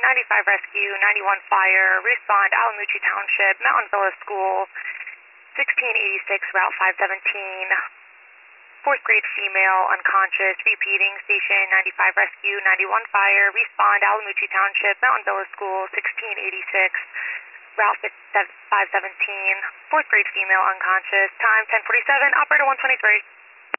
95 rescue, 91 fire, respond Alamucci Township, Mountain Villa School, 1686 Route 517. Fourth grade female, unconscious, repeating, station 95 rescue, 91 fire, respond Alamucci Township, Mountain Villa School, 1686, Route 517. Fourth grade female, unconscious, time 10:47, operator 123.